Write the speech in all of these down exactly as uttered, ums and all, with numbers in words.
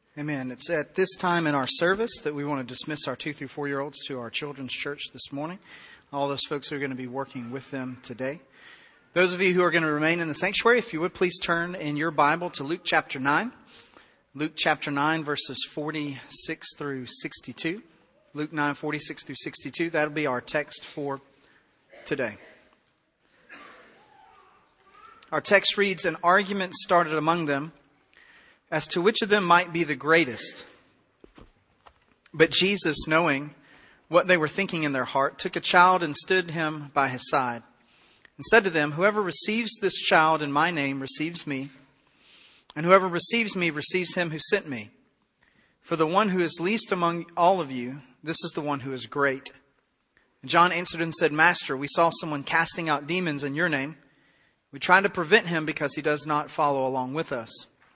Amen. It's at this time in our service that we want to dismiss our two through four year olds to our children's church this morning. All those folks who are going to be working with them today. Those of you who are going to remain in the sanctuary, if you would please turn in your Bible to Luke chapter nine. Luke chapter nine, verses forty-six through sixty-two. Luke nine, forty-six through sixty-two. That'll be our text for today. Our text reads, "An argument started among them as to which of them might be the greatest. But Jesus, knowing what they were thinking in their heart, took a child and stood him by his side, and said to them, 'Whoever receives this child in my name receives me, and whoever receives me receives him who sent me. For the one who is least among all of you, this is the one who is great.' And John answered and said, 'Master, we saw someone casting out demons in your name. We tried to prevent him because he does not follow along with us.'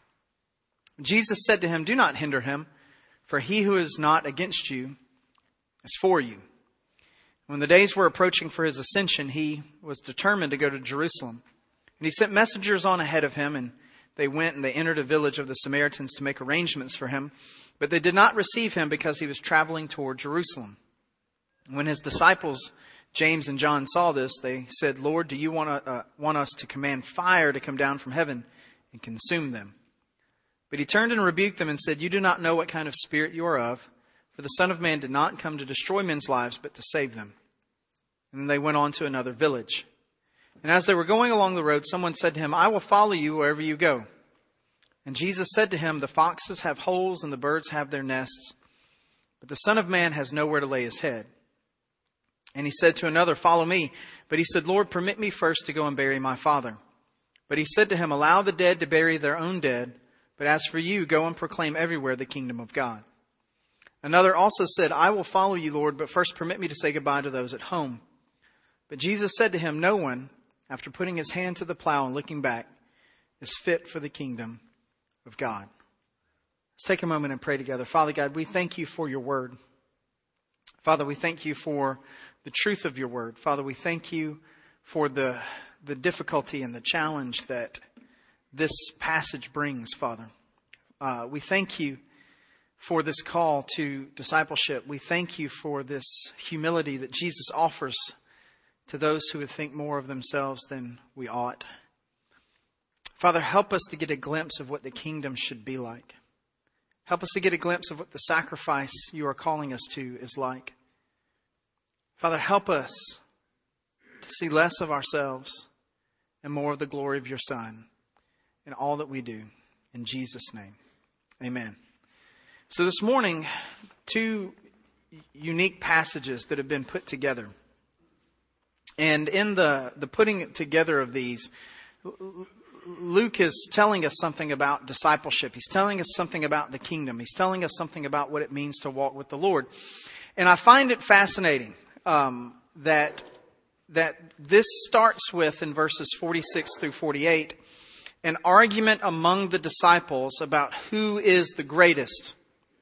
Jesus said to him, 'Do not hinder him, for he who is not against you is for you.' When the days were approaching for his ascension, he was determined to go to Jerusalem. And he sent messengers on ahead of him, and they went and they entered a village of the Samaritans to make arrangements for him. But they did not receive him because he was traveling toward Jerusalem. When his disciples, James and John, saw this, they said, 'Lord, do you want, to, uh, want us to command fire to come down from heaven and consume them?' But he turned and rebuked them and said, 'You do not know what kind of spirit you are of, for the Son of Man did not come to destroy men's lives, but to save them.' And then they went on to another village. And as they were going along the road, someone said to him, 'I will follow you wherever you go.' And Jesus said to him, 'The foxes have holes and the birds have their nests, but the Son of Man has nowhere to lay his head.' And he said to another, 'Follow me.' But he said, 'Lord, permit me first to go and bury my father.' But he said to him, 'Allow the dead to bury their own dead, but as for you, go and proclaim everywhere the kingdom of God.' Another also said, 'I will follow you, Lord, but first permit me to say goodbye to those at home.' But Jesus said to him, 'No one, after putting his hand to the plow and looking back, is fit for the kingdom of God.'" Let's take a moment and pray together. Father God, we thank you for your word. Father, we thank you for the truth of your word. Father, we thank you for the, the difficulty and the challenge that this passage brings, Father. Uh, we thank you for this call to discipleship. We thank you for this humility that Jesus offers to those who would think more of themselves than we ought. Father, help us to get a glimpse of what the kingdom should be like. Help us to get a glimpse of what the sacrifice you are calling us to is like. Father, help us to see less of ourselves and more of the glory of your Son in all that we do. In Jesus' name, amen. So this morning, two unique passages that have been put together. And in the, the putting together of these, Luke is telling us something about discipleship. He's telling us something about the kingdom. He's telling us something about what it means to walk with the Lord. And I find it fascinating um, that, that this starts with, in verses forty-six through forty-eight, an argument among the disciples about who is the greatest.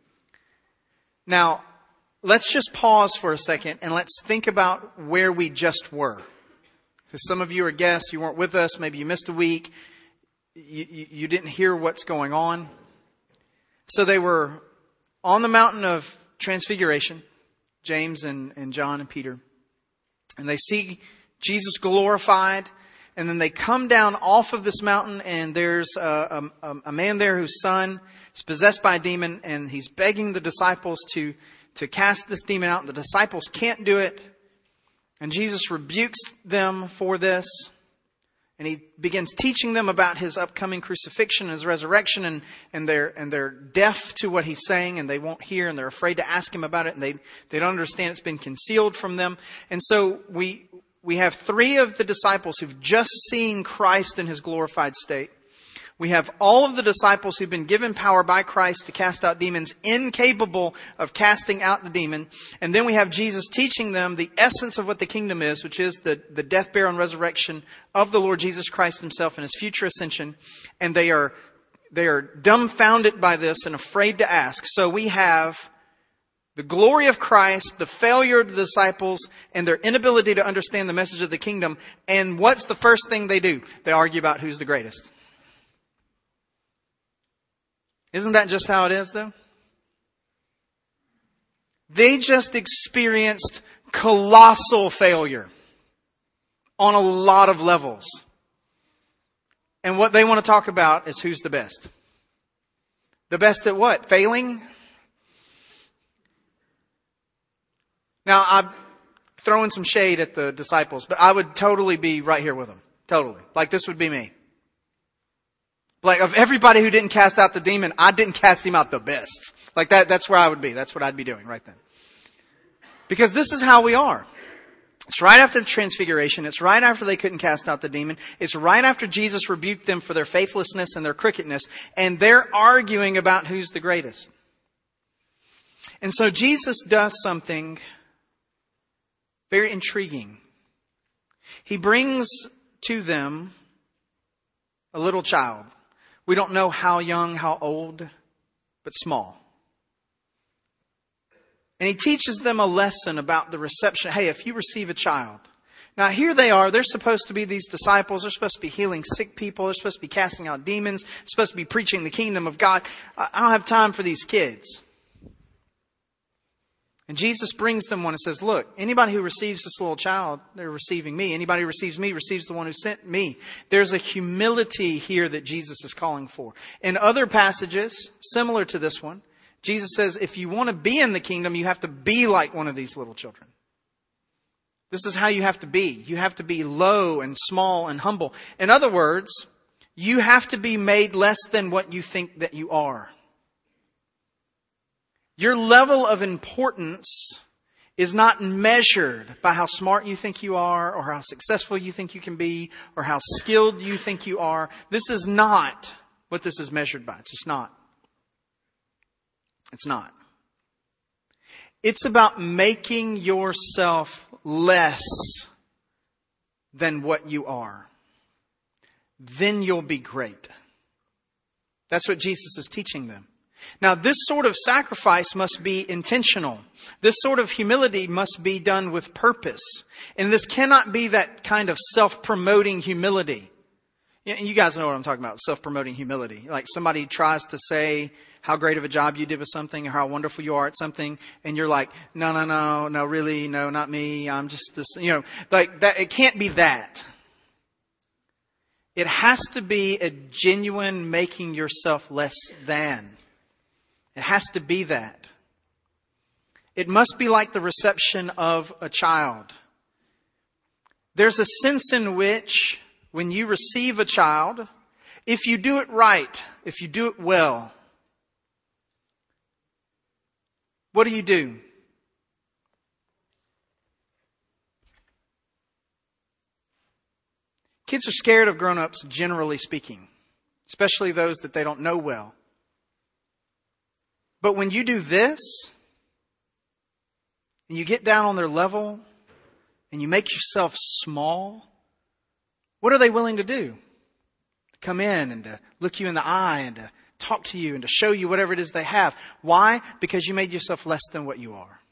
Now, let's just pause for a second and let's think about where we just were. So some of you are guests, you weren't with us, maybe you missed a week, you, you, you didn't hear what's going on. So they were on the mountain of transfiguration, James and, and John and Peter, and they see Jesus glorified. And then they come down off of this mountain, and there's a, a, a man there whose son is possessed by a demon, and he's begging the disciples to, to cast this demon out. The disciples can't do it. And Jesus rebukes them for this. And he begins teaching them about his upcoming crucifixion and his resurrection, and, and, they're, and they're deaf to what he's saying, and they won't hear, and they're afraid to ask him about it, and they, they don't understand it's been concealed from them. And so we... We have three of the disciples who've just seen Christ in his glorified state. We have all of the disciples who've been given power by Christ to cast out demons, incapable of casting out the demon. And then we have Jesus teaching them the essence of what the kingdom is, which is the, the death, burial, and resurrection of the Lord Jesus Christ himself and his future ascension. And they are, they are dumbfounded by this and afraid to ask. So we have the glory of Christ, the failure of the disciples, and their inability to understand the message of the kingdom. And what's the first thing they do? They argue about who's the greatest. Isn't that just how it is, though? They just experienced colossal failure on a lot of levels. And what they want to talk about is who's the best. The best at what? Failing? Now, I'm throwing some shade at the disciples, but I would totally be right here with them. Totally. Like this would be me. Like of everybody who didn't cast out the demon, I didn't cast him out the best. Like that, that's where I would be. That's what I'd be doing right then. Because this is how we are. It's right after the transfiguration. It's right after they couldn't cast out the demon. It's right after Jesus rebuked them for their faithlessness and their crookedness. And they're arguing about who's the greatest. And so Jesus does something very intriguing. He brings to them a little child. We don't know how young, how old, but small. And he teaches them a lesson about the reception. Hey, if you receive a child. Now here they are. They're supposed to be these disciples. They're supposed to be healing sick people. They're supposed to be casting out demons. They're supposed to be preaching the kingdom of God. I don't have time for these kids. And Jesus brings them one and says, look, anybody who receives this little child, they're receiving me. Anybody who receives me receives the one who sent me. There's a humility here that Jesus is calling for. In other passages, similar to this one, Jesus says, if you want to be in the kingdom, you have to be like one of these little children. This is how you have to be. You have to be low and small and humble. In other words, you have to be made less than what you think that you are. Your level of importance is not measured by how smart you think you are or how successful you think you can be or how skilled you think you are. This is not what this is measured by. It's just not. It's not. It's about making yourself less than what you are. Then you'll be great. That's what Jesus is teaching them. Now, this sort of sacrifice must be intentional. This sort of humility must be done with purpose. And this cannot be that kind of self-promoting humility. You guys know what I'm talking about, self-promoting humility. Like somebody tries to say how great of a job you did with something or how wonderful you are at something. And you're like, no, no, no, no, really, no, not me. I'm just this, you know, like that. It can't be that. It has to be a genuine making yourself less than. It has to be that. It must be like the reception of a child. There's a sense in which when you receive a child, if you do it right, if you do it well, what do you do? Kids are scared of grown-ups, generally speaking, especially those that they don't know well. But when you do this, and you get down on their level, and you make yourself small, what are they willing to do? To come in and to look you in the eye and to talk to you and to show you whatever it is they have. Why? Because you made yourself less than what you are.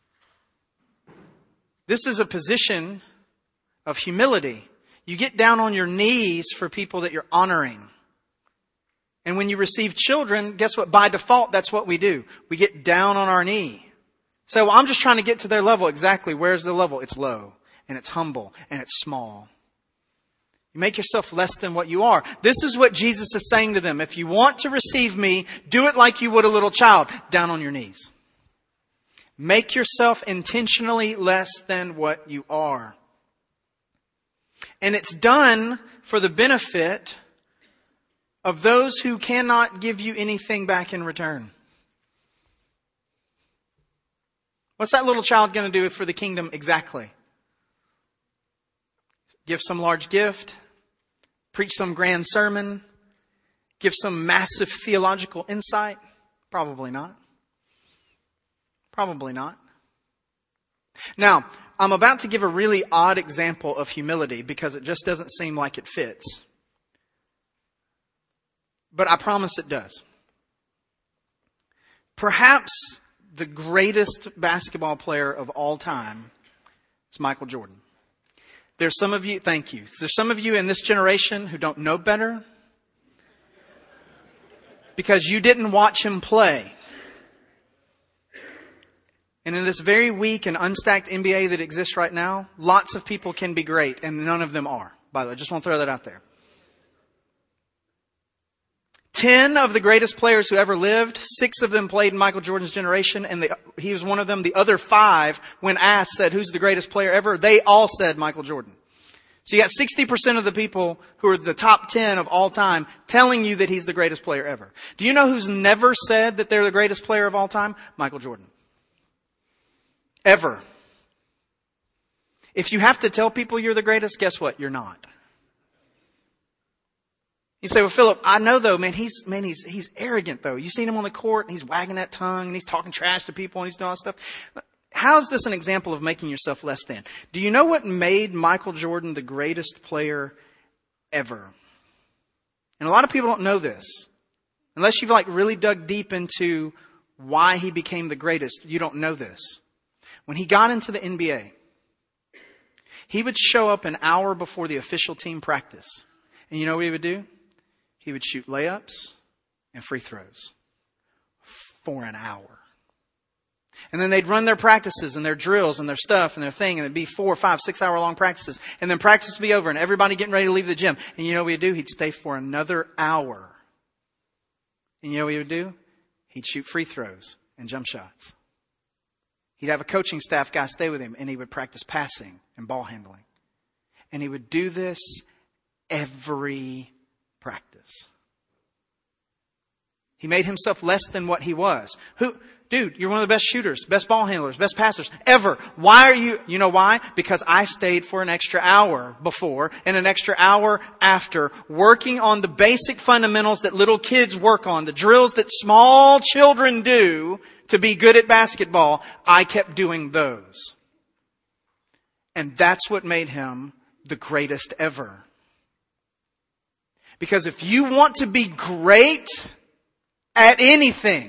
This is a position of humility. You get down on your knees for people that you're honoring. And when you receive children, guess what? By default, that's what we do. We get down on our knee. So well, I'm just trying to get to their level. Exactly. Where's the level? It's low and it's humble and it's small. You make yourself less than what you are. This is what Jesus is saying to them. If you want to receive me, do it like you would a little child, down on your knees. Make yourself intentionally less than what you are. And it's done for the benefit of those who cannot give you anything back in return. What's that little child going to do for the kingdom exactly? Give some large gift? Preach some grand sermon? Give some massive theological insight? Probably not. Probably not. Now, I'm about to give a really odd example of humility because it just doesn't seem like it fits. But I promise it does. Perhaps the greatest basketball player of all time is Michael Jordan. There's some of you, thank you. There's some of you in this generation who don't know better. because you didn't watch him play. And in this very weak and unstacked N B A that exists right now, lots of people can be great, and none of them are. By the way, just want to throw that out there. Ten of the greatest players who ever lived, six of them played in Michael Jordan's generation, and the, he was one of them. The other five, when asked, said, who's the greatest player ever? They all said Michael Jordan. So you got sixty percent of the people who are the top ten of all time telling you that he's the greatest player ever. Do you know who's never said that they're the greatest player of all time? Michael Jordan. Ever. If you have to tell people you're the greatest, guess what? You're not. You say, well, Philip, I know though, man, he's, man, he's, he's arrogant though. You've seen him on the court and he's wagging that tongue and he's talking trash to people and he's doing all that stuff. How is this an example of making yourself less than? Do you know what made Michael Jordan the greatest player ever? And a lot of people don't know this. Unless you've like really dug deep into why he became the greatest, you don't know this. When he got into the N B A, he would show up an hour before the official team practice. And you know what he would do? He would shoot layups and free throws for an hour. And then they'd run their practices and their drills and their stuff and their thing. And it'd be four, five, six hour long practices. And then practice would be over and everybody getting ready to leave the gym. And you know what he'd do? He'd stay for another hour. And you know what he would do? He'd shoot free throws and jump shots. He'd have a coaching staff guy stay with him and he would practice passing and ball handling. And he would do this every practice. He made himself less than what he was. Who, dude, you're one of the best shooters, best ball handlers, best passers ever. Why are you, you know why? Because I stayed for an extra hour before and an extra hour after working on the basic fundamentals that little kids work on, the drills that small children do to be good at basketball. I kept doing those. And that's what made him the greatest ever. Because if you want to be great at anything,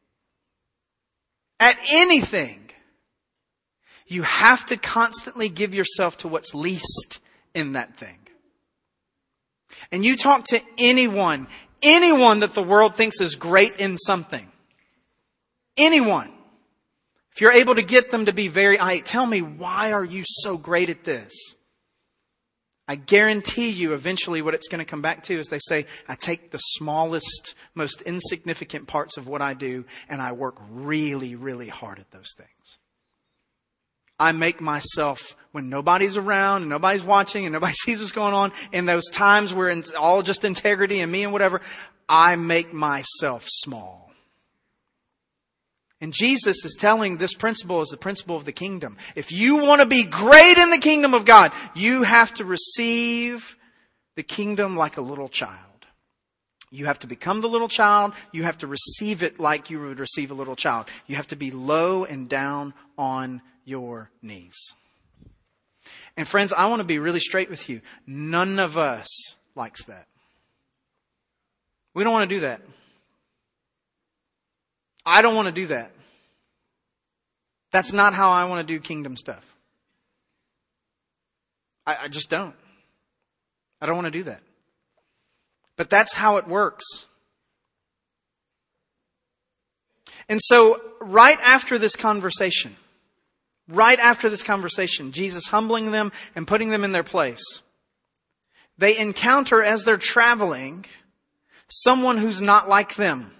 at anything, you have to constantly give yourself to what's least in that thing. And you talk to anyone, anyone that the world thinks is great in something. Anyone. If you're able to get them to be very, I tell me, why are you so great at this? I guarantee you eventually what it's going to come back to is they say, I take the smallest, most insignificant parts of what I do and I work really, really hard at those things. I make myself, when nobody's around and nobody's watching and nobody sees what's going on, in those times where it's all just integrity and me and whatever, I make myself small. And Jesus is telling this principle is the principle of the kingdom. If you want to be great in the kingdom of God, you have to receive the kingdom like a little child. You have to become the little child. You have to receive it like you would receive a little child. You have to be low and down on your knees. And friends, I want to be really straight with you. None of us likes that. We don't want to do that. I don't want to do that. That's not how I want to do kingdom stuff. I, I just don't. I don't want to do that. But that's how it works. And so, right after this conversation, right after this conversation, Jesus humbling them and putting them in their place, they encounter as they're traveling someone who's not like them.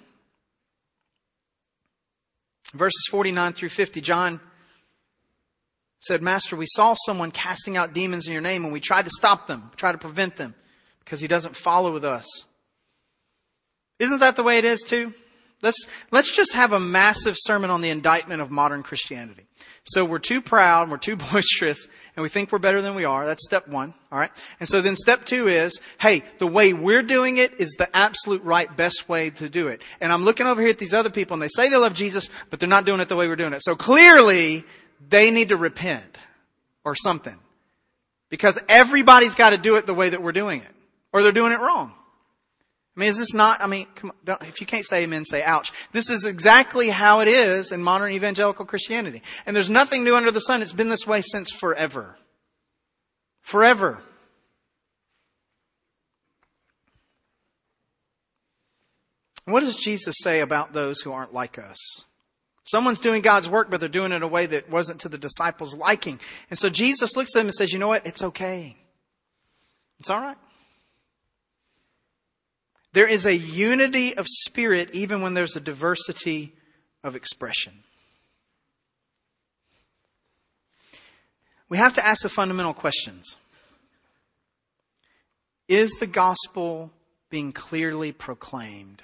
Verses forty-nine through fifty, John said, Master, we saw someone casting out demons in your name and we tried to stop them, try to prevent them because he doesn't follow with us. Isn't that the way it is too? Let's, let's just have a massive sermon on the indictment of modern Christianity. So we're too proud, we're too boisterous, and we think we're better than we are. That's step one. All right. And so then step two is, hey, the way we're doing it is the absolute right, best way to do it. And I'm looking over here at these other people and they say they love Jesus, but they're not doing it the way we're doing it. So clearly they need to repent or something, because everybody's got to do it the way that we're doing it, or they're doing it wrong. I mean, is this not, I mean, come on, don't, if you can't say amen, say ouch. This is exactly how it is in modern evangelical Christianity. And there's nothing new under the sun. It's been this way since forever. Forever. What does Jesus say about those who aren't like us? Someone's doing God's work, but they're doing it in a way that wasn't to the disciples' liking. And so Jesus looks at them and says, you know what? It's okay. It's all right. There is a unity of spirit even when there's a diversity of expression. We have to ask the fundamental questions. Is the gospel being clearly proclaimed?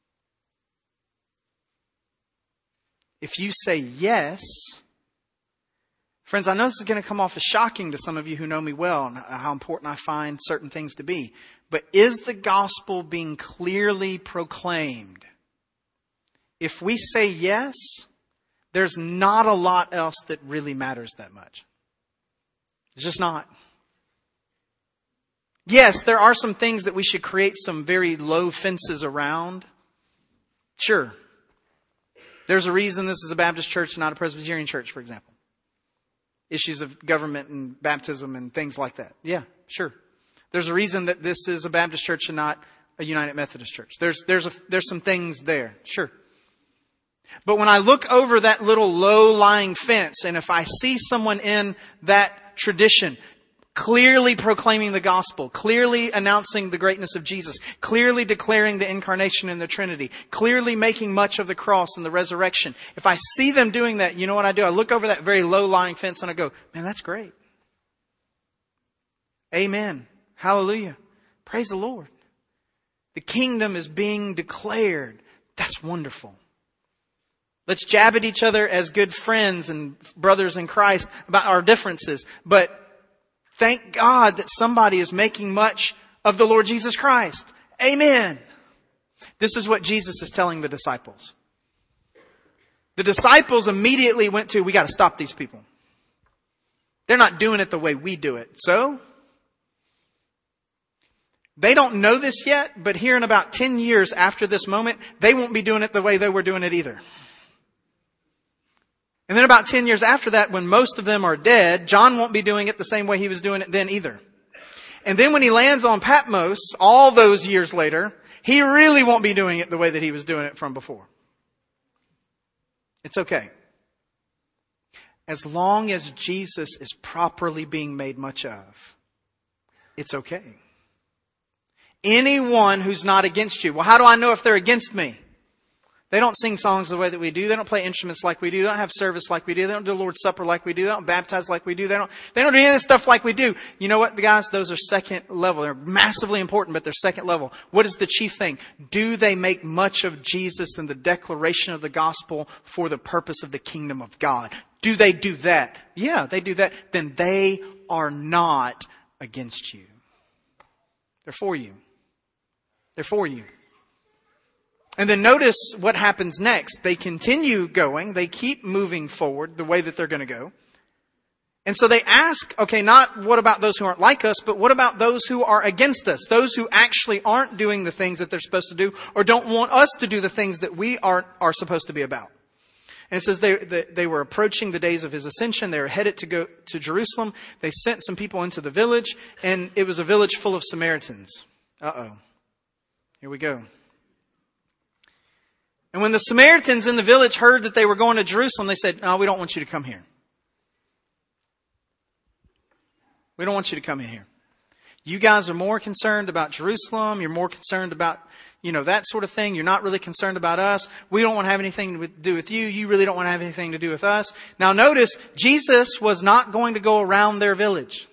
If you say yes, friends, I know this is going to come off as shocking to some of you who know me well and how important I find certain things to be. But is the gospel being clearly proclaimed? If we say yes, there's not a lot else that really matters that much. It's just not. Yes, there are some things that we should create some very low fences around. Sure. There's a reason this is a Baptist church and not a Presbyterian church, for example. Issues of government and baptism and things like that. Yeah, sure. There's a reason that this is a Baptist church and not a United Methodist church. There's, there's, a, there's some things there. Sure. But when I look over that little low-lying fence, and if I see someone in that tradition clearly proclaiming the gospel, clearly announcing the greatness of Jesus, clearly declaring the incarnation and the Trinity, clearly making much of the cross and the resurrection, if I see them doing that, you know what I do? I look over that very low-lying fence and I go, man, that's great. Amen. Hallelujah. Praise the Lord. The kingdom is being declared. That's wonderful. Let's jab at each other as good friends and brothers in Christ about our differences. But thank God that somebody is making much of the Lord Jesus Christ. Amen. This is what Jesus is telling the disciples. The disciples immediately went to, we got to stop these people. They're not doing it the way we do it. So, they don't know this yet, but here in about ten years after this moment, they won't be doing it the way they were doing it either. And then about ten years after that, when most of them are dead, John won't be doing it the same way he was doing it then either. And then when he lands on Patmos, all those years later, he really won't be doing it the way that he was doing it from before. It's okay. As long as Jesus is properly being made much of, it's okay. Anyone who's not against you. Well, how do I know if they're against me? They don't sing songs the way that we do. They don't play instruments like we do. They don't have service like we do. They don't do the Lord's Supper like we do. They don't baptize like we do. They don't, they don't do any of this stuff like we do. You know what, guys? Those are second level. They're massively important, but they're second level. What is the chief thing? Do they make much of Jesus and the declaration of the gospel for the purpose of the kingdom of God? Do they do that? Yeah, they do that. Then they are not against you. They're for you. They're for you. And then notice what happens next. They continue going. They keep moving forward the way that they're going to go. And so they ask, okay, not what about those who aren't like us, but what about those who are against us? Those who actually aren't doing the things that they're supposed to do or don't want us to do the things that we are, are supposed to be about. And it says they, they, they were approaching the days of his ascension. They were headed to go to Jerusalem. They sent some people into the village, and it was a village full of Samaritans. Uh-oh. Here we go. And when the Samaritans in the village heard that they were going to Jerusalem, they said, no, we don't want you to come here. We don't want you to come in here. You guys are more concerned about Jerusalem. You're more concerned about, you know, that sort of thing. You're not really concerned about us. We don't want to have anything to do with you. You really don't want to have anything to do with us. Now notice, Jesus was not going to go around their village.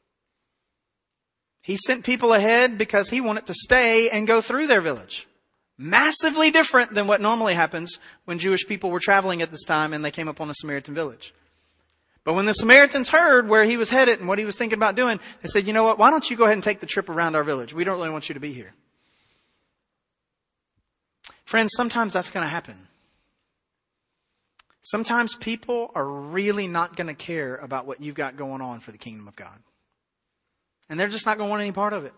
He sent people ahead because he wanted to stay and go through their village. Massively different than what normally happens when Jewish people were traveling at this time and they came upon a Samaritan village. But when the Samaritans heard where he was headed and what he was thinking about doing, they said, you know what, why don't you go ahead and take the trip around our village? We don't really want you to be here. Friends, sometimes that's going to happen. Sometimes people are really not going to care about what you've got going on for the kingdom of God. And they're just not going to want any part of it.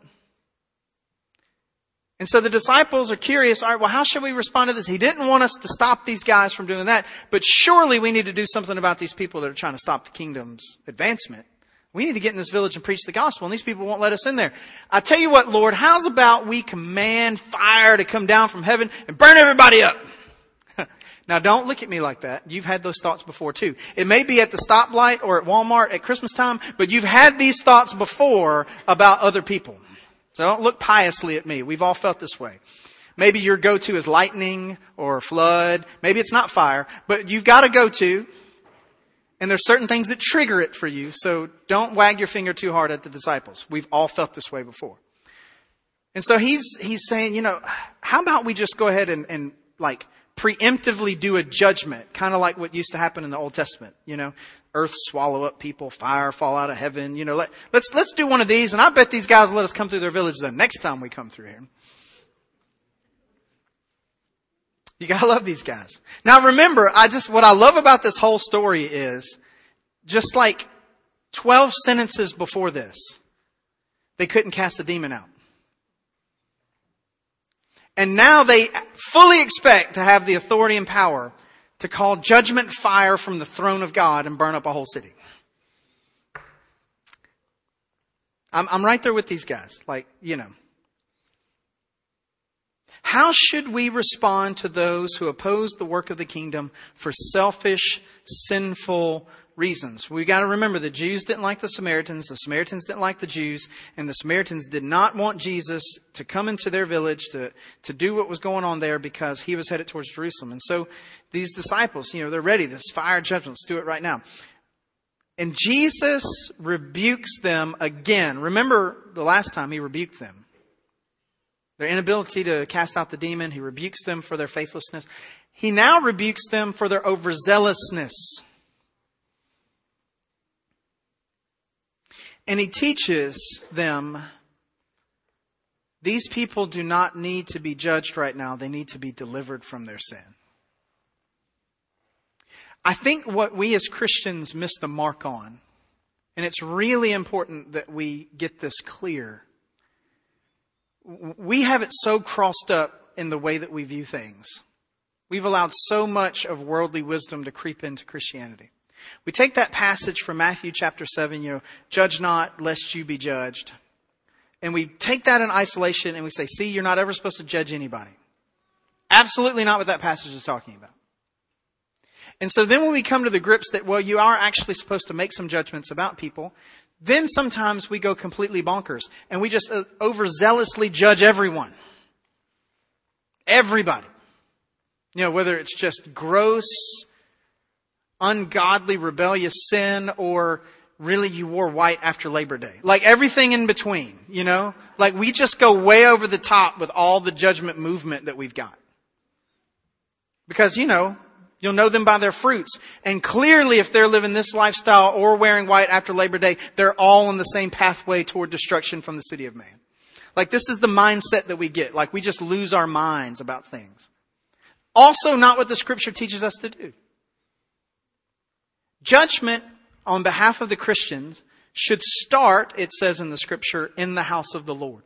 And so the disciples are curious, all right, well, how should we respond to this? He didn't want us to stop these guys from doing that, but surely we need to do something about these people that are trying to stop the kingdom's advancement. We need to get in this village and preach the gospel, and these people won't let us in there. I tell you what, Lord, how's about we command fire to come down from heaven and burn everybody up? Now, don't look at me like that. You've had those thoughts before, too. It may be at the stoplight or at Walmart at Christmas time, but you've had these thoughts before about other people. So don't look piously at me. We've all felt this way. Maybe your go-to is lightning or flood. Maybe it's not fire, but you've got a go-to. And there's certain things that trigger it for you. So don't wag your finger too hard at the disciples. We've all felt this way before. And so he's, he's saying, you know, how about we just go ahead and, and like preemptively do a judgment, kind of like what used to happen in the Old Testament, you know, earth swallow up people, fire fall out of heaven, you know, let, let's, let's do one of these. And I bet these guys will let us come through their village the next time we come through here. You gotta love these guys. Now remember, I just, what I love about this whole story is just like twelve sentences before this, they couldn't cast a demon out. And now they fully expect to have the authority and power to call judgment fire from the throne of God and burn up a whole city. I'm, I'm right there with these guys. Like, you know. How should we respond to those who oppose the work of the kingdom for selfish, sinful reasons? We've got to remember the Jews didn't like the Samaritans, the Samaritans didn't like the Jews, and the Samaritans did not want Jesus to come into their village to, to do what was going on there because he was headed towards Jerusalem. And so these disciples, you know, they're ready. This fire judgment, let's do it right now. And Jesus rebukes them again. Remember the last time he rebuked them. Their inability to cast out the demon. He rebukes them for their faithlessness. He now rebukes them for their overzealousness. And he teaches them, these people do not need to be judged right now. They need to be delivered from their sin. I think what we as Christians miss the mark on, and it's really important that we get this clear, we have it so crossed up in the way that we view things. We've allowed so much of worldly wisdom to creep into Christianity. We take that passage from Matthew chapter seven, you know, judge not lest you be judged. And we take that in isolation and we say, see, you're not ever supposed to judge anybody. Absolutely not what that passage is talking about. And so then when we come to the grips that, well, you are actually supposed to make some judgments about people, then sometimes we go completely bonkers and we just overzealously judge everyone. Everybody. You know, whether it's just gross, ungodly, rebellious sin or really you wore white after Labor Day. Like everything in between, you know? Like we just go way over the top with all the judgment movement that we've got. Because, you know, you'll know them by their fruits. And clearly, if they're living this lifestyle or wearing white after Labor Day, they're all on the same pathway toward destruction from the city of man. Like this is the mindset that we get. Like we just lose our minds about things. Also not what the scripture teaches us to do. Judgment on behalf of the Christians should start, it says in the scripture, in the house of the Lord.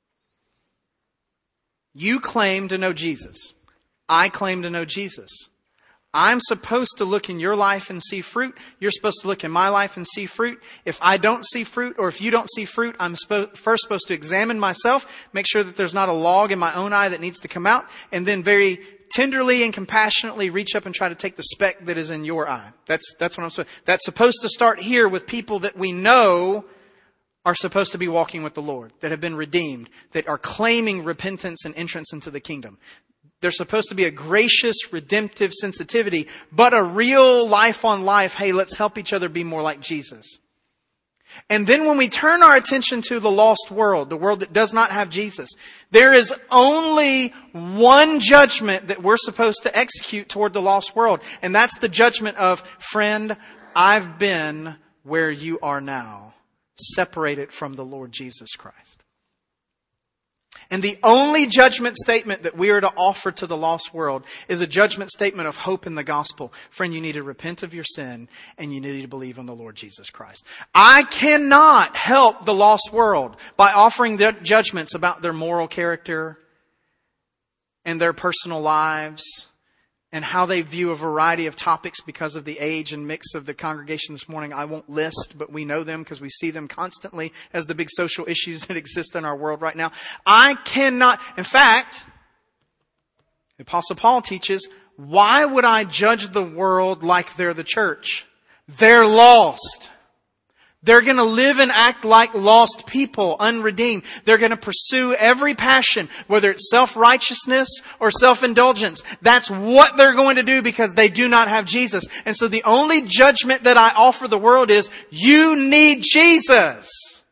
You claim to know Jesus. I claim to know Jesus. I'm supposed to look in your life and see fruit. You're supposed to look in my life and see fruit. If I don't see fruit or if you don't see fruit, I'm spo- first supposed to examine myself, make sure that there's not a log in my own eye that needs to come out, and then very tenderly and compassionately reach up and try to take the speck that is in your eye. That's, that's what I'm saying. That's supposed to start here with people that we know are supposed to be walking with the Lord, that have been redeemed, that are claiming repentance and entrance into the kingdom. There's supposed to be a gracious, redemptive sensitivity, but a real life on life, hey, let's help each other be more like Jesus. And then when we turn our attention to the lost world, the world that does not have Jesus, there is only one judgment that we're supposed to execute toward the lost world. And that's the judgment of, friend, I've been where you are now, separated from the Lord Jesus Christ. And the only judgment statement that we are to offer to the lost world is a judgment statement of hope in the gospel. Friend, you need to repent of your sin and you need to believe in the Lord Jesus Christ. I cannot help the lost world by offering their judgments about their moral character and their personal lives and how they view a variety of topics because of the age and mix of the congregation this morning. I won't list, but we know them because we see them constantly as the big social issues that exist in our world right now. I cannot, in fact, the Apostle Paul teaches, why would I judge the world like they're the church? They're lost. They're going to live and act like lost people, unredeemed. They're going to pursue every passion, whether it's self-righteousness or self-indulgence. That's what they're going to do because they do not have Jesus. And so the only judgment that I offer the world is, you need Jesus.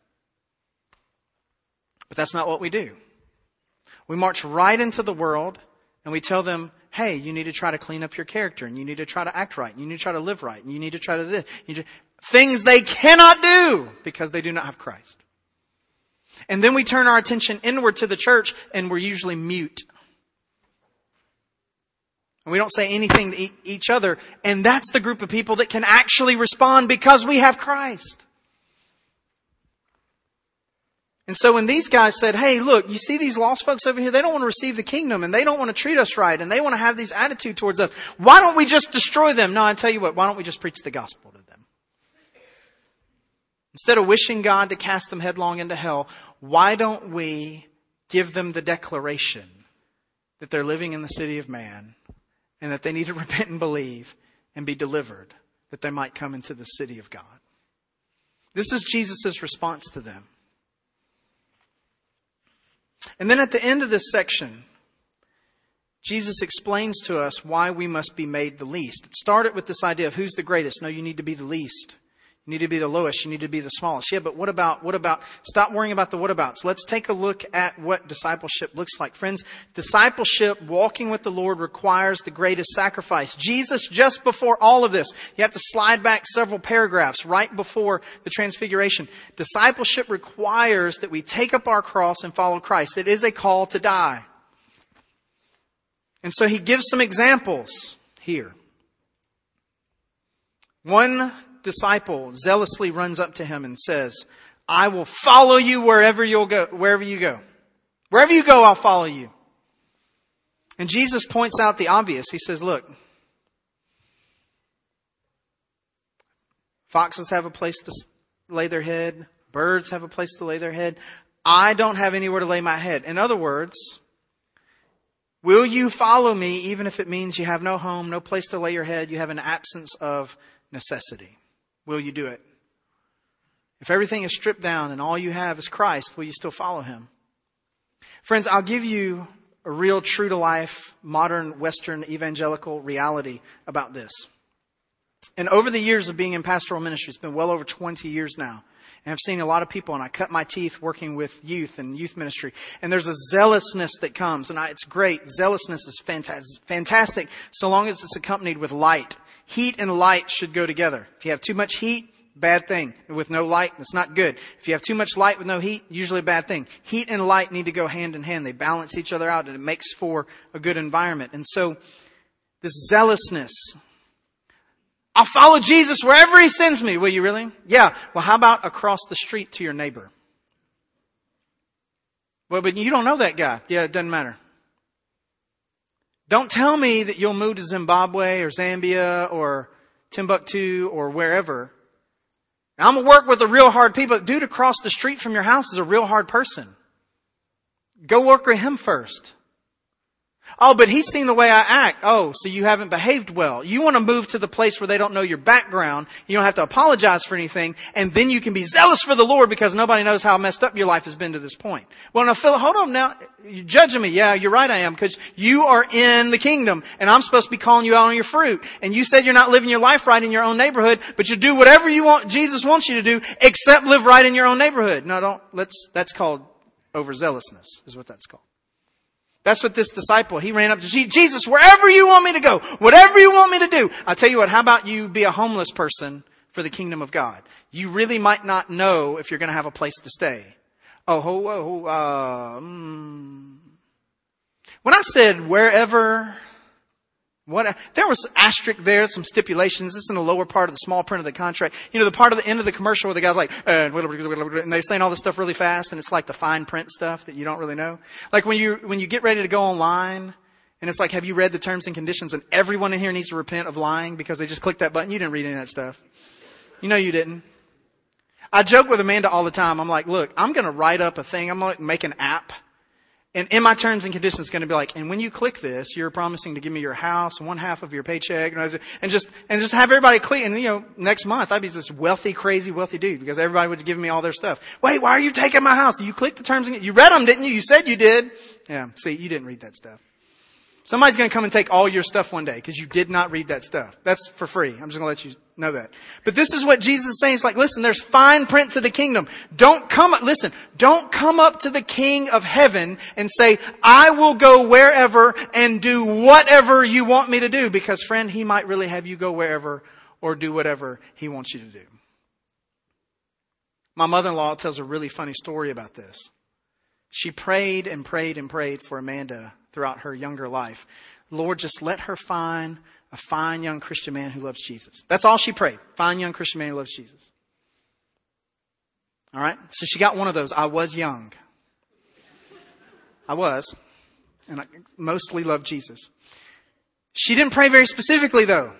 But that's not what we do. We march right into the world and we tell them, hey, you need to try to clean up your character, and you need to try to act right, and you need to try to live right, and you need to try to this. You need to, things they cannot do because they do not have Christ. And then we turn our attention inward to the church, and we're usually mute. And we don't say anything to each other, and that's the group of people that can actually respond because we have Christ. And so when these guys said, hey, look, you see these lost folks over here, they don't want to receive the kingdom and they don't want to treat us right and they want to have this attitude towards us. Why don't we just destroy them? No, I tell you what, why don't we just preach the gospel to them? Instead of wishing God to cast them headlong into hell, why don't we give them the declaration that they're living in the city of man and that they need to repent and believe and be delivered, that they might come into the city of God? This is Jesus' response to them. And then at the end of this section, Jesus explains to us why we must be made the least. It started with this idea of who's the greatest. No, you need to be the least. You need to be the lowest. You need to be the smallest. Yeah, but what about, what about, stop worrying about the whatabouts. Let's take a look at what discipleship looks like. Friends, discipleship, walking with the Lord, requires the greatest sacrifice. Jesus, just before all of this, you have to slide back several paragraphs right before the transfiguration. Discipleship requires that we take up our cross and follow Christ. It is a call to die. And so he gives some examples here. One disciple zealously runs up to him and says, I will follow you wherever you'll go, wherever you go. Wherever you go, I'll follow you. And Jesus points out the obvious. He says, look, foxes have a place to lay their head. Birds have a place to lay their head. I don't have anywhere to lay my head. In other words, will you follow me even if it means you have no home, no place to lay your head, you have an absence of necessity? Will you do it? If everything is stripped down and all you have is Christ, will you still follow him? Friends, I'll give you a real true to life, modern Western evangelical reality about this. And over the years of being in pastoral ministry, it's been well over twenty years now. And I've seen a lot of people, and I cut my teeth working with youth and youth ministry. And there's a zealousness that comes, and I, it's great. Zealousness is fantastic, fantastic, so long as it's accompanied with light. Heat and light should go together. If you have too much heat, bad thing. With no light, it's not good. If you have too much light with no heat, usually a bad thing. Heat and light need to go hand in hand. They balance each other out, and it makes for a good environment. And so, this zealousness, I'll follow Jesus wherever he sends me. Will you really? Yeah. Well, how about across the street to your neighbor? Well, but you don't know that guy. Yeah, it doesn't matter. Don't tell me that you'll move to Zimbabwe or Zambia or Timbuktu or wherever. I'm going to work with the real hard people. Dude across the street from your house is a real hard person. Go work with him first. Oh, but he's seen the way I act. Oh, so you haven't behaved well. You want to move to the place where they don't know your background. You don't have to apologize for anything. And then you can be zealous for the Lord because nobody knows how messed up your life has been to this point. Well, now, Phil, hold on now. You're judging me. Yeah, you're right, I am. Because you are in the kingdom. And I'm supposed to be calling you out on your fruit. And you said you're not living your life right in your own neighborhood. But you do whatever you want, Jesus wants you to do, except live right in your own neighborhood. No, don't. Let's, that's called overzealousness, is what that's called. That's what this disciple, he ran up to Jesus, wherever you want me to go, whatever you want me to do. I'll tell you what, how about you be a homeless person for the kingdom of God? You really might not know if you're going to have a place to stay. Oh, oh, oh uh, mm. When I said wherever, what, there was asterisk there, some stipulations. This is in the lower part of the small print of the contract. You know, the part of the end of the commercial where the guy's like, uh, and they're saying all this stuff really fast, and it's like the fine print stuff that you don't really know. Like when you, when you get ready to go online, And it's like, have you read the terms and conditions? And everyone in here needs to repent of lying because they just clicked that button. You didn't read any of that stuff. You know you didn't. I joke with Amanda all the time. I'm like, look, I'm going to write up a thing. I'm going to make an app. And in my terms and conditions, it's going to be like, and when you click this, you're promising to give me your house and one half of your paycheck, and just and just have everybody click. And you know, next month I'd be this wealthy, crazy, wealthy dude because everybody would give me all their stuff. Wait, why are you taking my house? You clicked the terms and you read them, didn't you? You said you did. Yeah. See, you didn't read that stuff. Somebody's going to come and take all your stuff one day because you did not read that stuff. That's for free. I'm just going to let you know that. But this is what Jesus is saying. It's like, listen, there's fine print to the kingdom. Don't come, listen, don't come up to the King of heaven and say, I will go wherever and do whatever you want me to do. Because friend, he might really have you go wherever or do whatever he wants you to do. My mother-in-law tells a really funny story about this. She prayed and prayed and prayed for Amanda throughout her younger life. Lord, just let her find a fine young Christian man who loves Jesus. That's all she prayed. Fine young Christian man who loves Jesus. All right. So she got one of those. I was young. I was. And I mostly loved Jesus. She didn't pray very specifically though.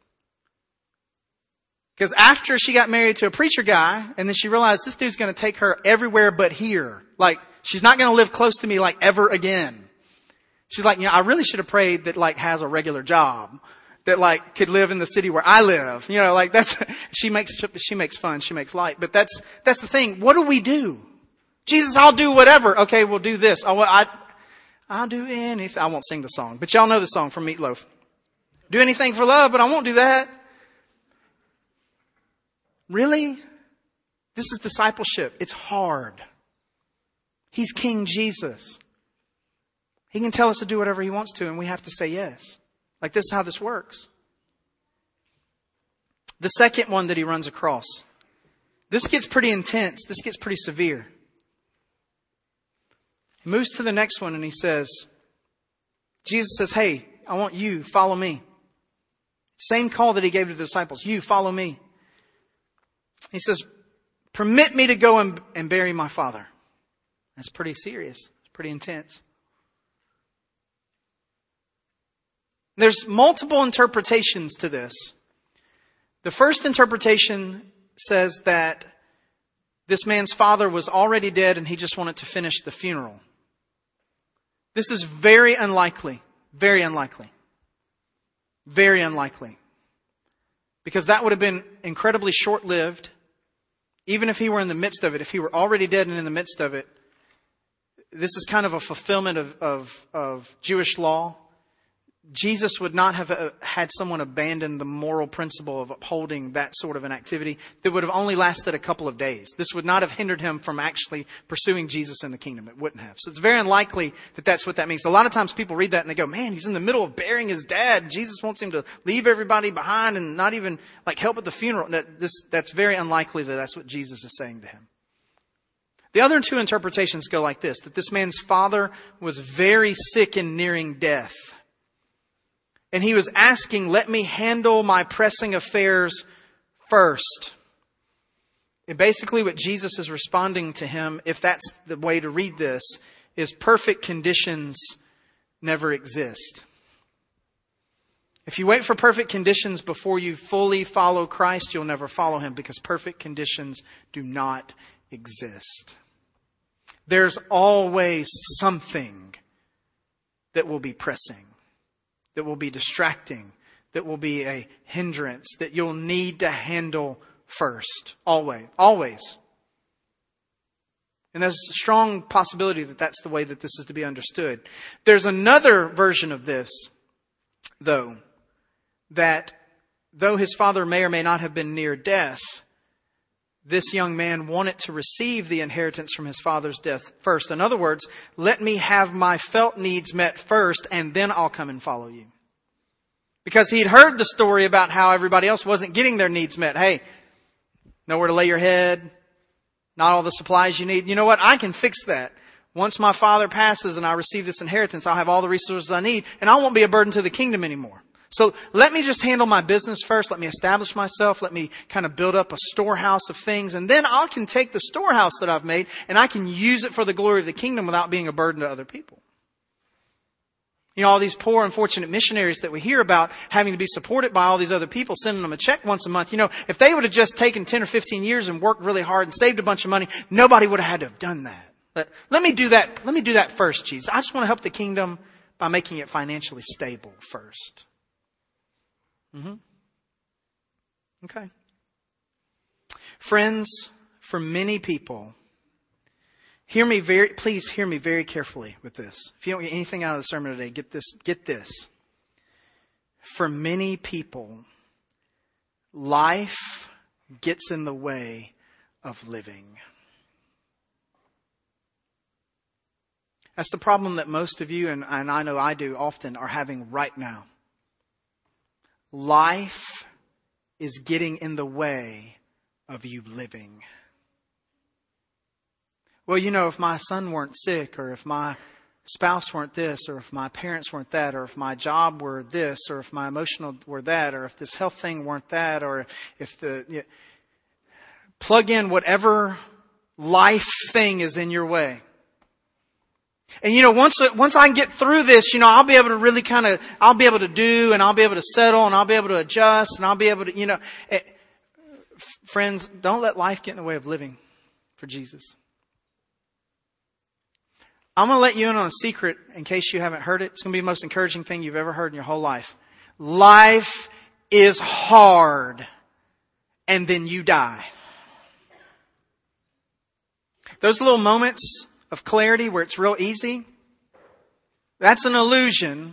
Because after she got married to a preacher guy, and then she realized this dude's going to take her everywhere but here. Like, she's not going to live close to me like ever again. She's like, you know, I really should have prayed that like has a regular job. That like could live in the city where I live. You know, like that's, she makes, she makes fun, she makes light. But that's, that's the thing. What do we do? Jesus, I'll do whatever. Okay, we'll do this. I'll, I, I'll do anything. I won't sing the song, but y'all know the song from Meatloaf. Do anything for love, but I won't do that. Really? This is discipleship. It's hard. He's King Jesus. He can tell us to do whatever he wants to, and we have to say yes. Like, this is how this works. The second one that he runs across. This gets pretty intense. This gets pretty severe. He moves to the next one and he says, Jesus says, hey, I want you, follow me. Same call that he gave to the disciples. You, follow me. He says, permit me to go and, and bury my father. That's pretty serious. It's pretty intense. There's multiple interpretations to this. The first interpretation says that this man's father was already dead and he just wanted to finish the funeral. This is very unlikely. Very unlikely. Very unlikely. Because that would have been incredibly short-lived. Even if he were in the midst of it, if he were already dead and in the midst of it, this is kind of a fulfillment of, of, of Jewish law. Jesus would not have had someone abandon the moral principle of upholding that sort of an activity that would have only lasted a couple of days. This would not have hindered him from actually pursuing Jesus in the kingdom. It wouldn't have. So it's very unlikely that that's what that means. A lot of times people read that and they go, man, he's in the middle of burying his dad. Jesus wants him to leave everybody behind and not even like help at the funeral. That, this, that's very unlikely that that's what Jesus is saying to him. The other two interpretations go like this, that this man's father was very sick and nearing death. And he was asking, let me handle my pressing affairs first. And basically what Jesus is responding to him, if that's the way to read this, is perfect conditions never exist. If you wait for perfect conditions before you fully follow Christ, you'll never follow him because perfect conditions do not exist. There's always something that will be pressing, that will be distracting, that will be a hindrance, that you'll need to handle first. Always. Always. And there's a strong possibility that that's the way that this is to be understood. There's another version of this, though, that though his father may or may not have been near death, this young man wanted to receive the inheritance from his father's death first. In other words, let me have my felt needs met first, and then I'll come and follow you. Because he'd heard the story about how everybody else wasn't getting their needs met. Hey, nowhere to lay your head, not all the supplies you need. You know what? I can fix that. Once my father passes and I receive this inheritance, I'll have all the resources I need, and I won't be a burden to the kingdom anymore. So let me just handle my business first. Let me establish myself. Let me kind of build up a storehouse of things. And then I can take the storehouse that I've made and I can use it for the glory of the kingdom without being a burden to other people. You know, all these poor, unfortunate missionaries that we hear about having to be supported by all these other people, sending them a check once a month. You know, if they would have just taken ten or fifteen years and worked really hard and saved a bunch of money, nobody would have had to have done that. But let me do that. Let me do that first, Jesus. I just want to help the kingdom by making it financially stable first. Mm-hmm. Okay. Friends, for many people, hear me very, please hear me very carefully with this. If you don't get anything out of the sermon today, get this, get this. For many people, life gets in the way of living. That's the problem that most of you, and, and I know I do often, are having right now. Life is getting in the way of you living. Well, you know, if my son weren't sick, or if my spouse weren't this, or if my parents weren't that, or if my job were this, or if my emotional were that, or if this health thing weren't that, or if the... You know, plug in whatever life thing is in your way. And you know, once once I get through this, you know, I'll be able to really kind of, I'll be able to do, and I'll be able to settle, and I'll be able to adjust, and I'll be able to, you know... It, friends, don't let life get in the way of living for Jesus. I'm going to let you in on a secret in case you haven't heard it. It's going to be the most encouraging thing you've ever heard in your whole life. Life is hard, and then you die. Those little moments of clarity where it's real easy, that's an illusion.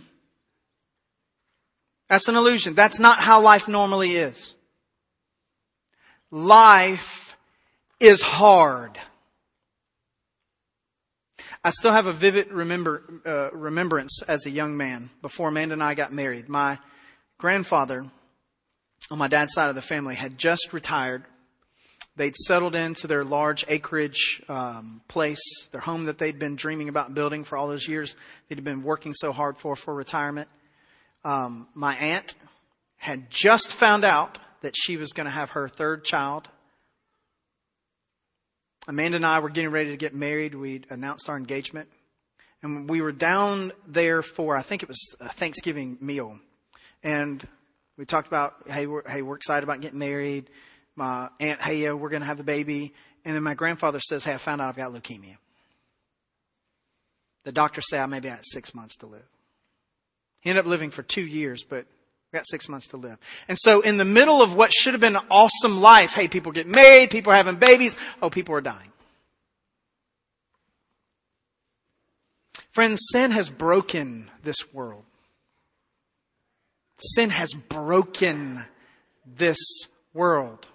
That's an illusion. That's not how life normally is. Life is hard. I still have a vivid remember, uh, remembrance as a young man before Amanda and I got married. My grandfather on my dad's side of the family had just retired. They'd settled into their large acreage um, place, their home that they'd been dreaming about building for all those years. They'd been working so hard for for retirement. Um, my aunt had just found out that she was going to have her third child. Amanda and I were getting ready to get married. We'd announced our engagement. And we were down there for, I think it was a Thanksgiving meal. And we talked about, hey, we're, hey, we're excited about getting married. My aunt, hey, yeah, we're going to have the baby. And then my grandfather says, hey, I found out I've got leukemia. The doctors say I maybe got six months to live. He ended up living for two years, but we got six months to live. And so in the middle of what should have been an awesome life, hey, people get married, people are having babies, oh, people are dying. Friends, sin has broken this world. Sin has broken this world.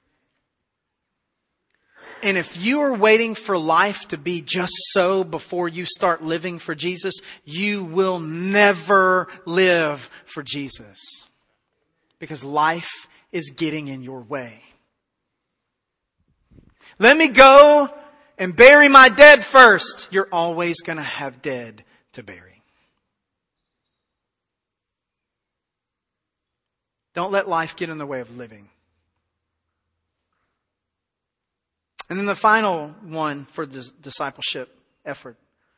And if you are waiting for life to be just so before you start living for Jesus, you will never live for Jesus. Because life is getting in your way. Let me go and bury my dead first. You're always going to have dead to bury. Don't let life get in the way of living. And then the final one for the discipleship effort.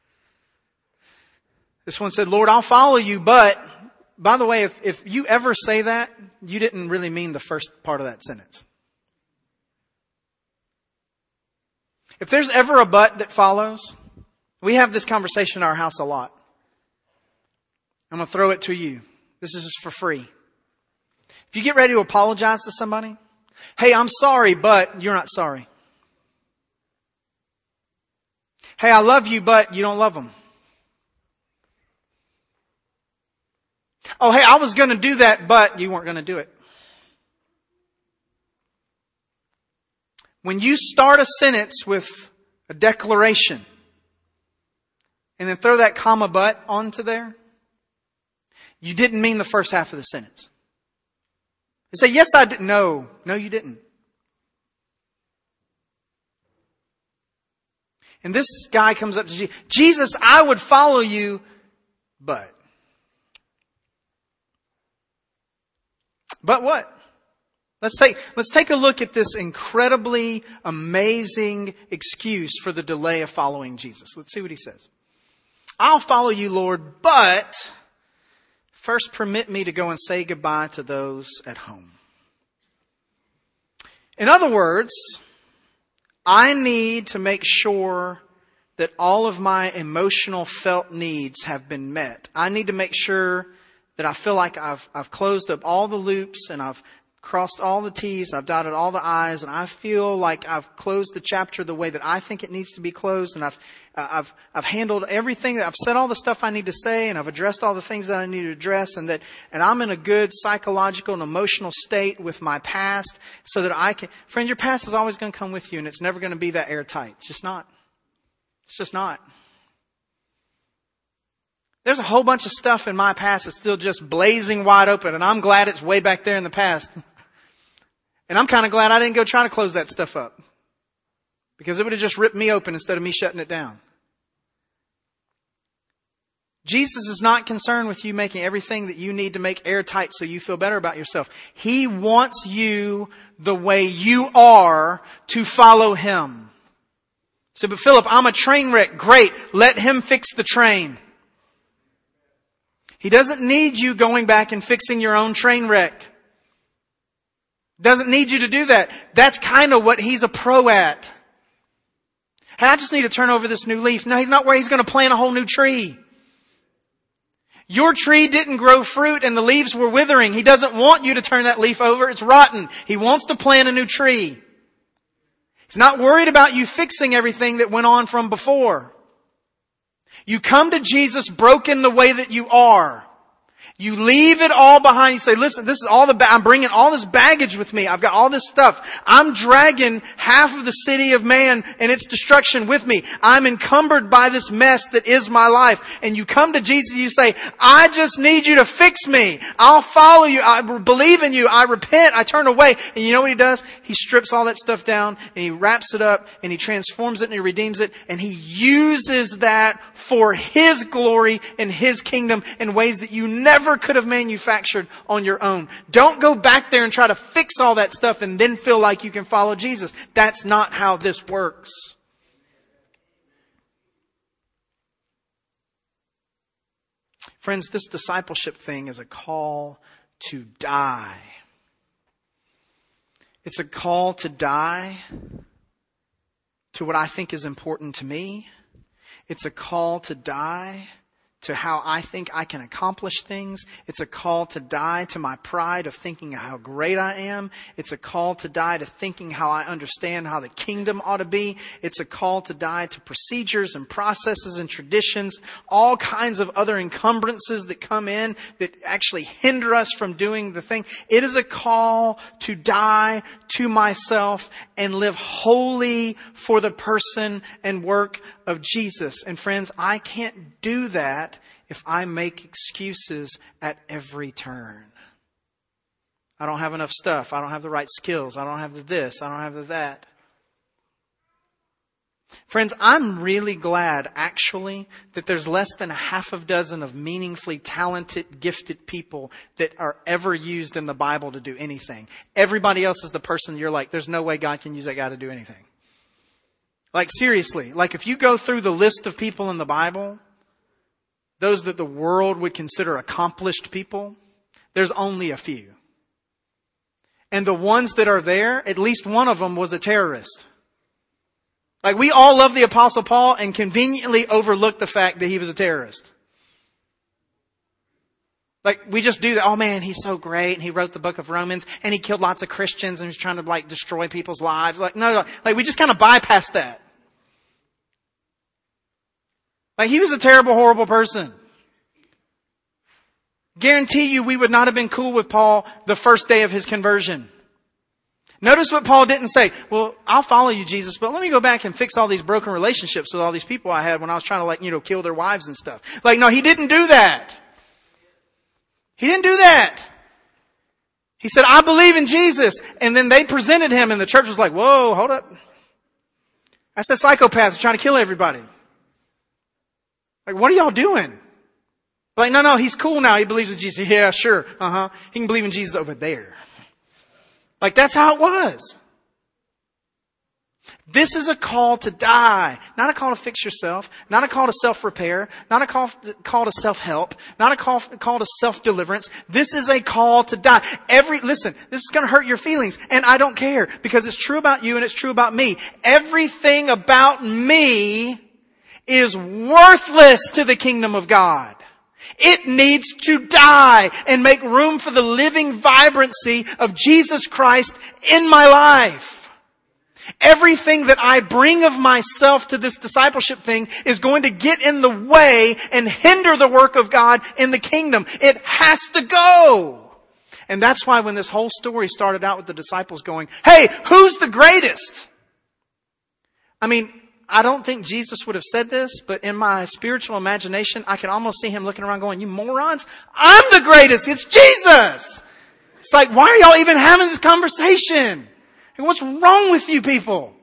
This one said, Lord, I'll follow you, but, by the way, if, if you ever say that, you didn't really mean the first part of that sentence. If there's ever a but that follows, we have this conversation in our house a lot. I'm going to throw it to you. This is just for free. If you get ready to apologize to somebody, hey, I'm sorry, but you're not sorry. Hey, I love you, but you don't love them. Oh, hey, I was going to do that, but you weren't going to do it. When you start a sentence with a declaration and then throw that comma but onto there, you didn't mean the first half of the sentence. You say, yes, I did. No, no, you didn't. And this guy comes up to Jesus. Jesus, I would follow you, but. But what? Let's take, let's take a look at this incredibly amazing excuse for the delay of following Jesus. Let's see what he says. I'll follow you, Lord, but First, permit me to go and say goodbye to those at home. In other words, I need to make sure that all of my emotional felt needs have been met. I need to make sure that I feel like I've, I've closed up all the loops and I've crossed all the T's, I've dotted all the I's, and I feel like I've closed the chapter the way that I think it needs to be closed, and I've, uh, I've, I've handled everything, I've said all the stuff I need to say, and I've addressed all the things that I need to address, and that, and I'm in a good psychological and emotional state with my past, so that I can, friend, your past is always going to come with you, and it's never going to be that airtight. It's just not. It's just not. There's a whole bunch of stuff in my past that's still just blazing wide open, and I'm glad it's way back there in the past. And I'm kind of glad I didn't go try to close that stuff up, because it would have just ripped me open instead of me shutting it down. Jesus is not concerned with you making everything that you need to make airtight so you feel better about yourself. He wants you the way you are to follow Him. So, but Philip, I'm a train wreck. Great. Let Him fix the train. He doesn't need you going back and fixing your own train wreck. Doesn't need you to do that. That's kind of what He's a pro at. Hey, I just need to turn over this new leaf. No, He's not where He's going to plant a whole new tree. Your tree didn't grow fruit and the leaves were withering. He doesn't want you to turn that leaf over. It's rotten. He wants to plant a new tree. He's not worried about you fixing everything that went on from before. You come to Jesus broken the way that you are. You leave it all behind. You say, listen, this is all the, ba- I'm bringing all this baggage with me. I've got all this stuff. I'm dragging half of the city of man and its destruction with me. I'm encumbered by this mess that is my life. And you come to Jesus, you say, I just need you to fix me. I'll follow you. I believe in you. I repent. I turn away. And you know what He does? He strips all that stuff down and He wraps it up and He transforms it and He redeems it. And He uses that for His glory and His kingdom in ways that you never could have manufactured on your own. Don't go back there and try to fix all that stuff and then feel like you can follow Jesus. That's not how this works. Friends, this discipleship thing is a call to die. It's a call to die to what I think is important to me. It's a call to die to how I think I can accomplish things. It's a call to die to my pride of thinking how great I am. It's a call to die to thinking how I understand how the kingdom ought to be. It's a call to die to procedures and processes and traditions, all kinds of other encumbrances that come in that actually hinder us from doing the thing. It is a call to die to myself and live wholly for the person and work of Jesus. And friends, I can't do that if I make excuses at every turn. I don't have enough stuff. I don't have the right skills. I don't have the this. I don't have the that. Friends, I'm really glad, actually, that there's less than a half a dozen of meaningfully talented, gifted people that are ever used in the Bible to do anything. Everybody else is the person you're like, there's no way God can use that guy to do anything. Like, seriously, like if you go through the list of people in the Bible, those that the world would consider accomplished people, there's only a few. And the ones that are there, at least one of them was a terrorist. Like, we all love the Apostle Paul and conveniently overlook the fact that he was a terrorist. Like, we just do that. Oh man, he's so great. And he wrote the book of Romans and he killed lots of Christians and he's trying to like destroy people's lives. Like, no, no, like we just kind of bypass that. Like, he was a terrible, horrible person. Guarantee you we would not have been cool with Paul the first day of his conversion. Notice what Paul didn't say. Well, I'll follow you, Jesus, but let me go back and fix all these broken relationships with all these people I had when I was trying to, like, you know, kill their wives and stuff. Like, no, he didn't do that. He didn't do that. He said, I believe in Jesus. And then they presented him and the church was like, whoa, hold up. That's the psychopath trying to kill everybody. Like, what are y'all doing? Like, no, no, he's cool now. He believes in Jesus. Yeah, sure. Uh-huh. He can believe in Jesus over there. Like, that's how it was. This is a call to die, not a call to fix yourself, not a call to self-repair, not a call, call to self-help, not a call, call to self-deliverance. This is a call to die. Every, listen, this is going to hurt your feelings, and I don't care, because it's true about you and it's true about me. Everything about me is worthless to the kingdom of God. It needs to die and make room for the living vibrancy of Jesus Christ in my life. Everything that I bring of myself to this discipleship thing is going to get in the way and hinder the work of God in the kingdom. It has to go. And that's why when this whole story started out with the disciples going, hey, who's the greatest? I mean, I don't think Jesus would have said this, but in my spiritual imagination, I can almost see him looking around going, you morons, I'm the greatest. It's Jesus. It's like, why are y'all even having this conversation? What's wrong with you people?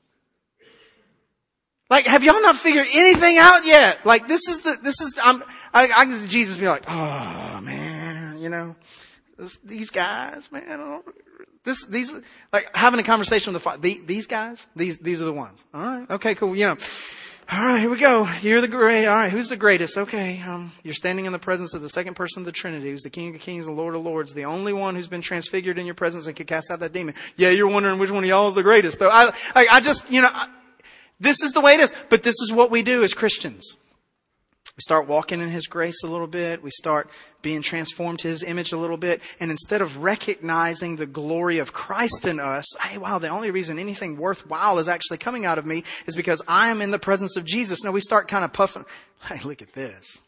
Like, have y'all not figured anything out yet? Like, this is the, this is, I'm, I, I can see Jesus be like, oh man, you know, this, these guys, man, I don't, this, these, like having a conversation with the Father. The, these guys, these, these are the ones. All right. Okay, cool. You know, all right, here we go. You're the great. All right. Who's the greatest? Okay. Um, you're standing in the presence of the second person of the Trinity, who's the King of Kings and Lord of Lords, the only one who's been transfigured in your presence and could cast out that demon. Yeah, you're wondering which one of y'all is the greatest. So I, I, I just, you know, I, this is the way it is. But this is what we do as Christians. We start walking in His grace a little bit. We start being transformed to His image a little bit. And instead of recognizing the glory of Christ in us, hey, wow, the only reason anything worthwhile is actually coming out of me is because I am in the presence of Jesus. No, we start kind of puffing. Hey, look at this.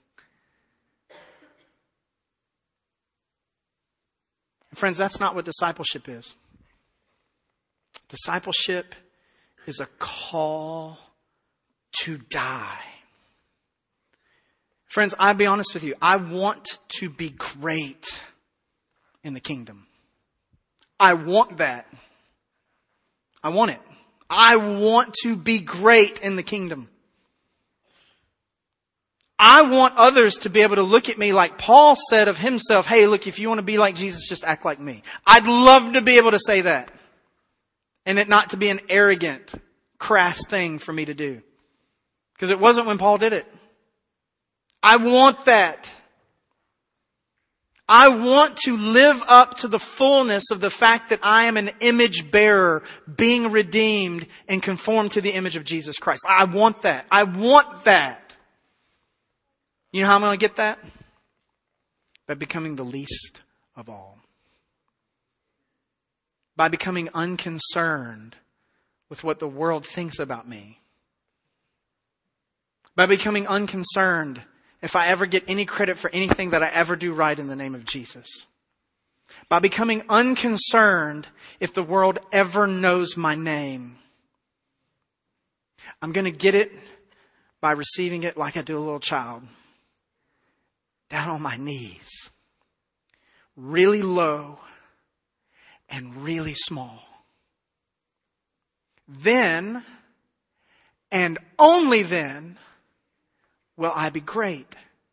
Friends, that's not what discipleship is. Discipleship is a call to die. Friends, I'll be honest with you. I want to be great in the kingdom. I want that. I want it. I want to be great in the kingdom. I want others to be able to look at me like Paul said of himself, hey, look, if you want to be like Jesus, just act like me. I'd love to be able to say that. And it not to be an arrogant, crass thing for me to do. Because it wasn't when Paul did it. I want that. I want to live up to the fullness of the fact that I am an image bearer being redeemed and conformed to the image of Jesus Christ. I want that. I want that. You know how I'm going to get that? By becoming the least of all. By becoming unconcerned with what the world thinks about me. By becoming unconcerned if I ever get any credit for anything that I ever do right in the name of Jesus. By becoming unconcerned if the world ever knows my name. I'm going to get it by receiving it like I do a little child. Down on my knees. Really low and really small. Then, and only then, will I be great.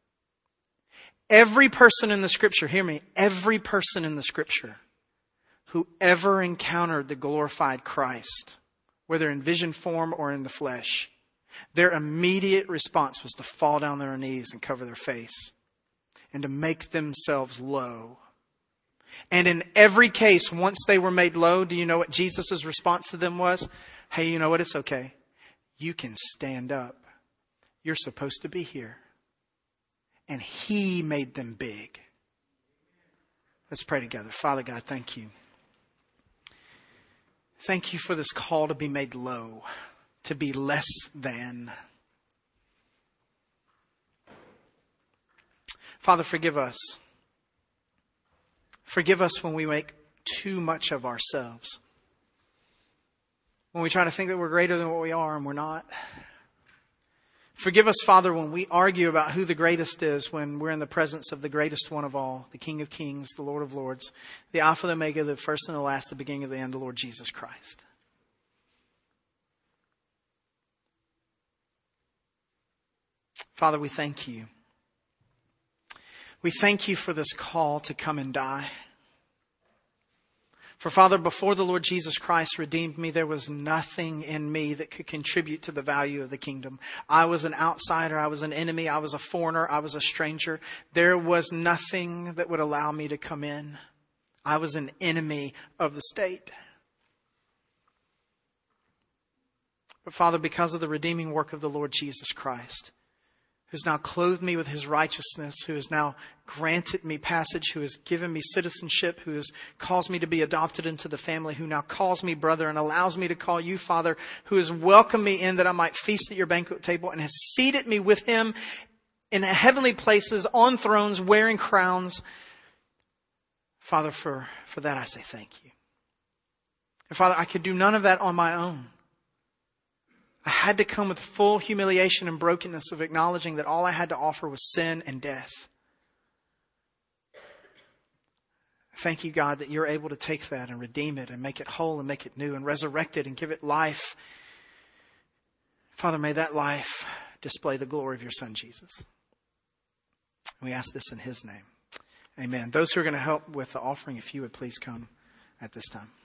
Every person in the Scripture, hear me, every person in the Scripture who ever encountered the glorified Christ, whether in vision form or in the flesh, their immediate response was to fall down on their knees and cover their face and to make themselves low. And in every case, once they were made low, do you know what Jesus' response to them was? Hey, you know what? It's okay. You can stand up. You're supposed to be here. And He made them big. Let's pray together. Father God, thank you. Thank you for this call to be made low, to be less than. Father, forgive us. Forgive us when we make too much of ourselves. When we try to think that we're greater than what we are and we're not. Forgive us, Father, when we argue about who the greatest is when we're in the presence of the greatest one of all, the King of Kings, the Lord of Lords, the Alpha, the Omega, the first and the last, the beginning of the end, the Lord Jesus Christ. Father, we thank you. We thank you for this call to come and die. For Father, before the Lord Jesus Christ redeemed me, there was nothing in me that could contribute to the value of the kingdom. I was an outsider. I was an enemy. I was a foreigner. I was a stranger. There was nothing that would allow me to come in. I was an enemy of the state. But Father, because of the redeeming work of the Lord Jesus Christ, who's now clothed me with his righteousness, who has now granted me passage, who has given me citizenship, who has caused me to be adopted into the family, who now calls me brother and allows me to call you Father, who has welcomed me in that I might feast at your banquet table and has seated me with him in heavenly places, on thrones, wearing crowns. Father, for, for that I say thank you. And Father, I could do none of that on my own. I had to come with full humiliation and brokenness of acknowledging that all I had to offer was sin and death. Thank you, God, that you're able to take that and redeem it and make it whole and make it new and resurrect it and give it life. Father, may that life display the glory of your Son, Jesus. We ask this in his name. Amen. Those who are going to help with the offering, if you would please come at this time.